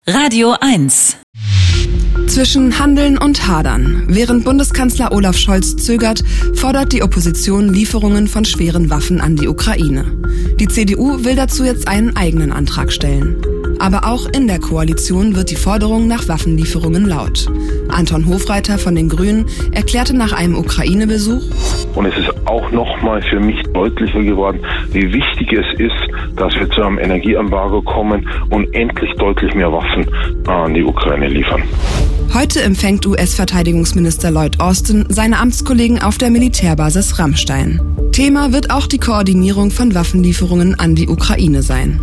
Radio 1. Zwischen Handeln und Hadern. Während Bundeskanzler Olaf Scholz zögert, fordert die Opposition Lieferungen von schweren Waffen an die Ukraine. Die CDU will dazu jetzt einen eigenen Antrag stellen. Aber auch in der Koalition wird die Forderung nach Waffenlieferungen laut. Anton Hofreiter von den Grünen erklärte nach einem Ukraine-Besuch: Und es ist auch nochmal für mich deutlicher geworden, wie wichtig es ist, dass wir zu einem Energieembargo kommen und endlich deutlich mehr Waffen an die Ukraine liefern. Heute empfängt US-Verteidigungsminister Lloyd Austin seine Amtskollegen auf der Militärbasis Ramstein. Thema wird auch die Koordinierung von Waffenlieferungen an die Ukraine sein.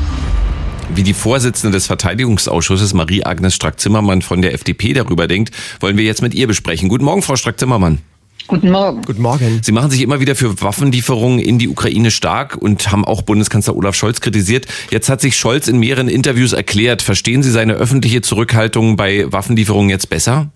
Wie die Vorsitzende des Verteidigungsausschusses Marie-Agnes Strack-Zimmermann von der FDP darüber denkt, wollen wir jetzt mit ihr besprechen. Guten Morgen, Frau Strack-Zimmermann. Guten Morgen. Guten Morgen. Sie machen sich immer wieder für Waffenlieferungen in die Ukraine stark und haben auch Bundeskanzler Olaf Scholz kritisiert. Jetzt hat sich Scholz in mehreren Interviews erklärt. Verstehen Sie seine öffentliche Zurückhaltung bei Waffenlieferungen jetzt besser?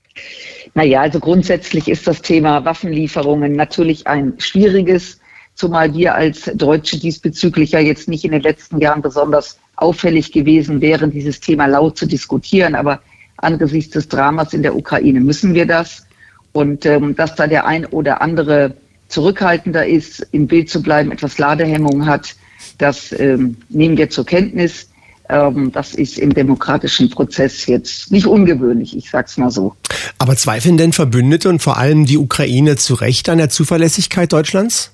Naja, also grundsätzlich ist das Thema Waffenlieferungen natürlich ein schwieriges, zumal wir als Deutsche diesbezüglich ja jetzt nicht in den letzten Jahren besonders auffällig gewesen wären, dieses Thema laut zu diskutieren. Aber angesichts des Dramas in der Ukraine müssen wir das. Und dass da der ein oder andere zurückhaltender ist, im Bild zu bleiben, etwas Ladehemmung hat, das nehmen wir zur Kenntnis. Das ist im demokratischen Prozess jetzt nicht ungewöhnlich, ich sag's mal so. Aber zweifeln denn Verbündete und vor allem die Ukraine zu Recht an der Zuverlässigkeit Deutschlands?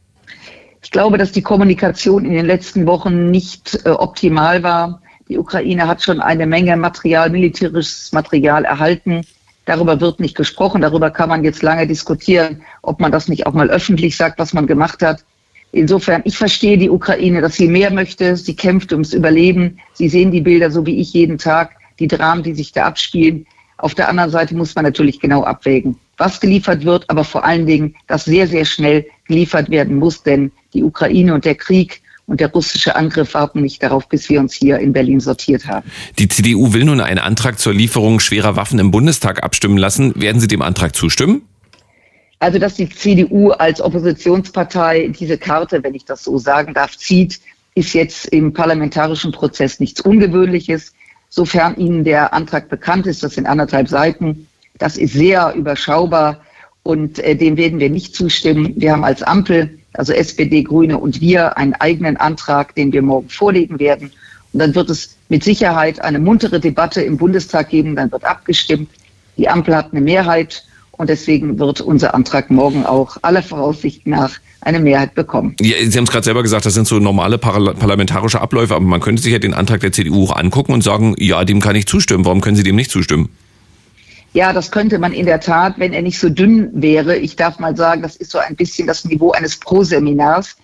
Ich glaube, dass die Kommunikation in den letzten Wochen nicht optimal war. Die Ukraine hat schon eine Menge militärisches Material erhalten. Darüber wird nicht gesprochen. Darüber kann man jetzt lange diskutieren, ob man das nicht auch mal öffentlich sagt, was man gemacht hat. Insofern, ich verstehe die Ukraine, dass sie mehr möchte. Sie kämpft ums Überleben. Sie sehen die Bilder, so wie ich jeden Tag, die Dramen, die sich da abspielen. Auf der anderen Seite muss man natürlich genau abwägen, was geliefert wird, aber vor allen Dingen, dass sehr, sehr schnell geliefert werden muss, denn die Ukraine und der Krieg und der russische Angriff warten nicht darauf, bis wir uns hier in Berlin sortiert haben. Die CDU will nun einen Antrag zur Lieferung schwerer Waffen im Bundestag abstimmen lassen. Werden Sie dem Antrag zustimmen? Also, dass die CDU als Oppositionspartei diese Karte, wenn ich das so sagen darf, zieht, ist jetzt im parlamentarischen Prozess nichts Ungewöhnliches. Sofern Ihnen der Antrag bekannt ist, das sind 1,5 Seiten, das ist sehr überschaubar und dem werden wir nicht zustimmen. Wir haben als Ampel, also SPD, Grüne und wir, einen eigenen Antrag, den wir morgen vorlegen werden. Und dann wird es mit Sicherheit eine muntere Debatte im Bundestag geben, dann wird abgestimmt. Die Ampel hat eine Mehrheit und deswegen wird unser Antrag morgen auch aller Voraussicht nach eine Mehrheit bekommen. Ja, Sie haben es gerade selber gesagt, das sind so normale parlamentarische Abläufe, aber man könnte sich ja den Antrag der CDU auch angucken und sagen, ja, dem kann ich zustimmen. Warum können Sie dem nicht zustimmen? Ja, das könnte man in der Tat, wenn er nicht so dünn wäre. Ich darf mal sagen, das ist so ein bisschen das Niveau eines Pro-Seminars.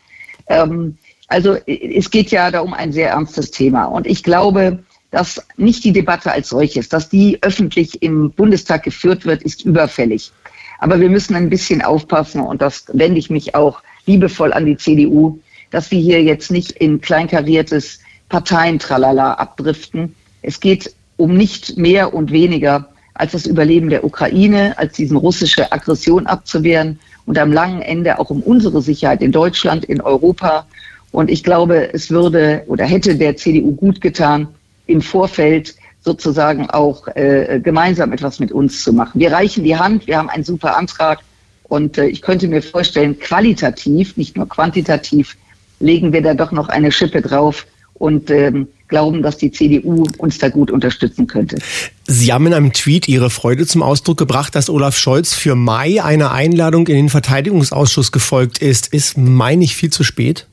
Also es geht ja da um ein sehr ernstes Thema. Und ich glaube, dass nicht die Debatte als solches, dass die öffentlich im Bundestag geführt wird, ist überfällig. Aber wir müssen ein bisschen aufpassen, und das wende ich mich auch liebevoll an die CDU, dass wir hier jetzt nicht in kleinkariertes Parteientralala abdriften. Es geht um nicht mehr und weniger als das Überleben der Ukraine, als diese russische Aggression abzuwehren und am langen Ende auch um unsere Sicherheit in Deutschland, in Europa. Und ich glaube, es würde oder hätte der CDU gut getan, im Vorfeld sozusagen auch gemeinsam etwas mit uns zu machen. Wir reichen die Hand, wir haben einen super Antrag und ich könnte mir vorstellen, qualitativ, nicht nur quantitativ, legen wir da doch noch eine Schippe drauf und glauben, dass die CDU uns da gut unterstützen könnte. Sie haben in einem Tweet Ihre Freude zum Ausdruck gebracht, dass Olaf Scholz für Mai einer Einladung in den Verteidigungsausschuss gefolgt ist. Ist Mai nicht viel zu spät?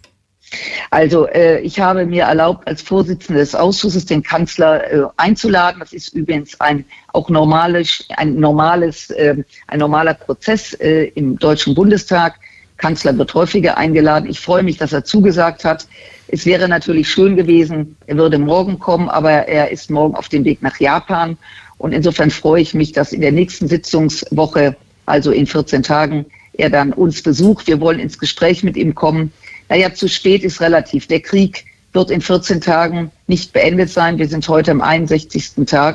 Also ich habe mir erlaubt, als Vorsitzende des Ausschusses den Kanzler einzuladen. Das ist übrigens ein normaler Prozess im Deutschen Bundestag. Kanzler wird häufiger eingeladen. Ich freue mich, dass er zugesagt hat. Es wäre natürlich schön gewesen, er würde morgen kommen, aber er ist morgen auf dem Weg nach Japan. Und insofern freue ich mich, dass in der nächsten Sitzungswoche, also in 14 Tagen, er dann uns besucht. Wir wollen ins Gespräch mit ihm kommen. Naja, zu spät ist relativ. Der Krieg wird in 14 Tagen nicht beendet sein. Wir sind heute am 61. Tag.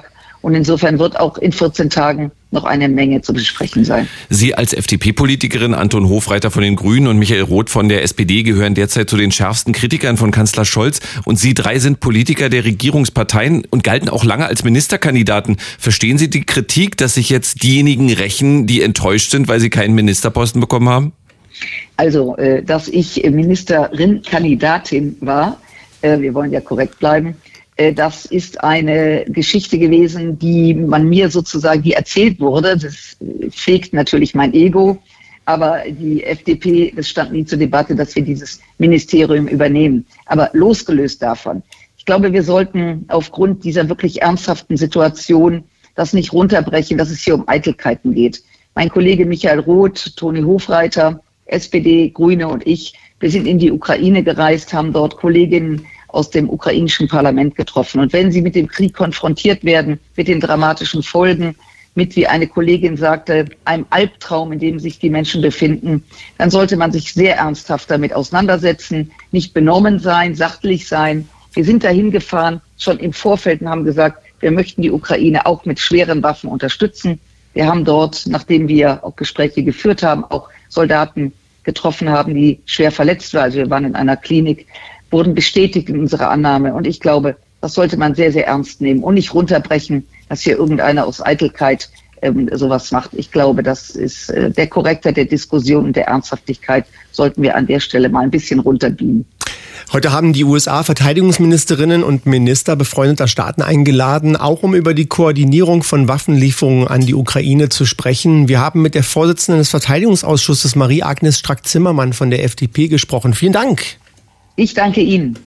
Und insofern wird auch in 14 Tagen noch eine Menge zu besprechen sein. Sie als FDP-Politikerin, Anton Hofreiter von den Grünen und Michael Roth von der SPD gehören derzeit zu den schärfsten Kritikern von Kanzler Scholz. Und Sie drei sind Politiker der Regierungsparteien und galten auch lange als Ministerkandidaten. Verstehen Sie die Kritik, dass sich jetzt diejenigen rächen, die enttäuscht sind, weil sie keinen Ministerposten bekommen haben? Also, dass ich Ministerin-Kandidatin war, wir wollen ja korrekt bleiben, das ist eine Geschichte gewesen, die erzählt wurde. Das pflegt natürlich mein Ego. Aber die FDP, das stand nie zur Debatte, dass wir dieses Ministerium übernehmen. Aber losgelöst davon. Ich glaube, wir sollten aufgrund dieser wirklich ernsthaften Situation das nicht runterbrechen, dass es hier um Eitelkeiten geht. Mein Kollege Michael Roth, Toni Hofreiter, SPD, Grüne und ich, wir sind in die Ukraine gereist, haben dort Kolleginnen aus dem ukrainischen Parlament getroffen. Und wenn sie mit dem Krieg konfrontiert werden, mit den dramatischen Folgen, mit, wie eine Kollegin sagte, einem Albtraum, in dem sich die Menschen befinden, dann sollte man sich sehr ernsthaft damit auseinandersetzen, nicht benommen sein, sachlich sein. Wir sind dahin gefahren, schon im Vorfeld, und haben gesagt, wir möchten die Ukraine auch mit schweren Waffen unterstützen. Wir haben dort, nachdem wir auch Gespräche geführt haben, auch Soldaten getroffen haben, die schwer verletzt waren. Also wir waren in einer Klinik, wurden bestätigt in unserer Annahme. Und ich glaube, das sollte man sehr, sehr ernst nehmen und nicht runterbrechen, dass hier irgendeiner aus Eitelkeit sowas macht. Ich glaube, das ist der Korrektheit der Diskussion und der Ernsthaftigkeit sollten wir an der Stelle mal ein bisschen runterbeamen. Heute haben die USA Verteidigungsministerinnen und Minister befreundeter Staaten eingeladen, auch um über die Koordinierung von Waffenlieferungen an die Ukraine zu sprechen. Wir haben mit der Vorsitzenden des Verteidigungsausschusses Marie-Agnes Strack-Zimmermann von der FDP gesprochen. Vielen Dank. Ich danke Ihnen.